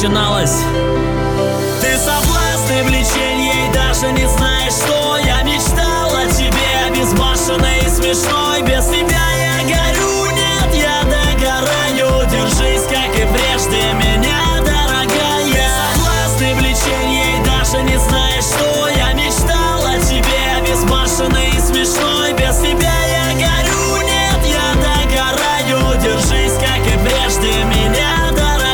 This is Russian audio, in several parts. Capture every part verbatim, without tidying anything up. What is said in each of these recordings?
начиналось. Ты соблазн и влечение, и даже не знаешь, что я мечтал о тебе, безбашенной и смешной. Без тебя я горю, нет, я догораю. Держись, как и прежде, меня, дорогая. Ты соблазн и влечение, и даже не знаешь, что я мечтал о тебе, безбашенной и смешной. Без тебя я горю, нет, я догораю. Держись, как и прежде, меня, дорогая.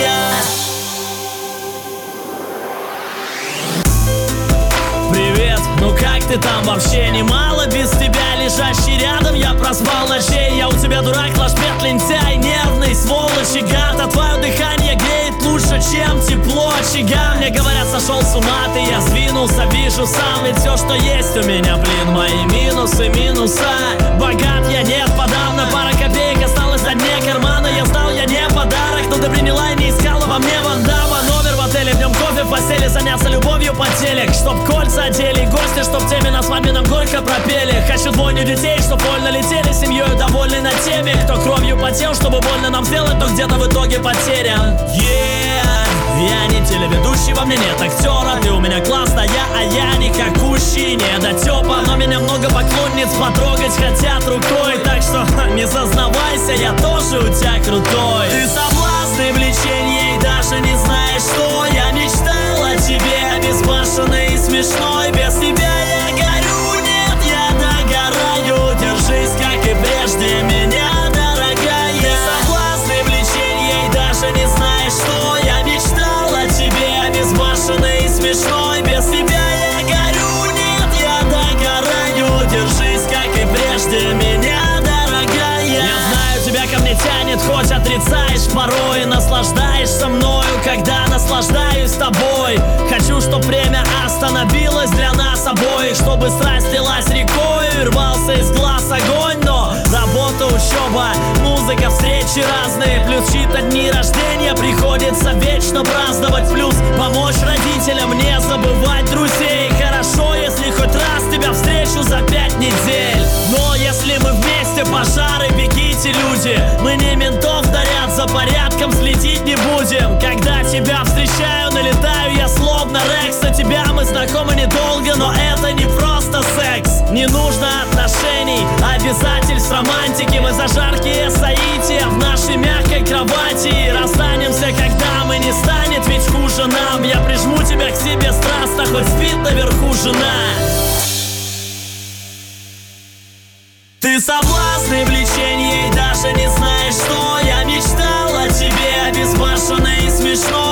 Привет, ну как ты там вообще? Немало без тебя лежащий рядом. Я проспал ночей, я у тебя дурак, лошпет, лентяй, нервный, сволочь и гад. А твое дыхание греет лучше, чем тепло очага. Мне говорят, сошел с ума ты, я сдвинулся, вижу сам. Ведь все, что есть у меня, блин, мои минусы, минуса. Богат я, нет, подавно, пара копеек осталось на дне кармана. Я знал, я не подарок, но ты приняла и не искала во мне Ван Дамма. Номер в отеле, в нем кофе в постели, заняться любовью под телек. Чтоб кольца одели, гости, чтоб теме на свадьбе нам горько пропели. Хочу двойню детей, чтоб вольно летели, семьей довольны над теми, кто кровью потел, чтобы больно нам сделать, но где-то в итоге потерян. Yeah, я не телеведущий, во мне нет актера. Ты у меня классная, а я никакущий недотёпа. Но меня много поклонниц потрогать хотят рукой. Так что не зазнавайся, я тоже у тебя крутой. Ты соблазн и влечение, и даже не знаешь, что я мечтал о тебе, безбашенной и смешной. Без тебя я горю, нет, я догораю. Держись, как и прежде, меня, дорогая. Ты соблазн и влечение, и даже не знаешь, что я мечтал о тебе, безбашенной и смешной. Без тебя я горю, нет, я догораю. Держись, как и прежде, меня, дорогая. Я знаю, тебя ко мне тянет, хоть отрицаешь порой. Наслаждаешься мною, когда наслаждаюсь тобой. Хочу, чтоб время остановилось для нас обоих, чтобы страсть лилась рекой и рвался из глаз огонь. Но работа, учеба, музыка, встречи разные, плюс чьи-то дни рождения приходится вечно праздновать. Плюс помочь родителям не забывать друзей. Хорошо, если хоть раз тебя встречу за пять недель. Но если мы вместе, пожары, бегите, люди. Мы не ментов дарят, за порядком следить не будем. Когда тебя встречаю, налетаю я словно Рекс. А тебя мы знакомы недолго, но это не просто секс. Не нужно отношений, обязательств, романтики. Мы за жаркие соития в нашей мягкой кровати. И расстанемся, когда мы не станет, ведь хуже нам. Я прижму тебя к себе страстно, хоть спит наверху жена. Ты соблазн и влечение, и даже не знаешь, что я мечтал о тебе, безбашенной и смешной.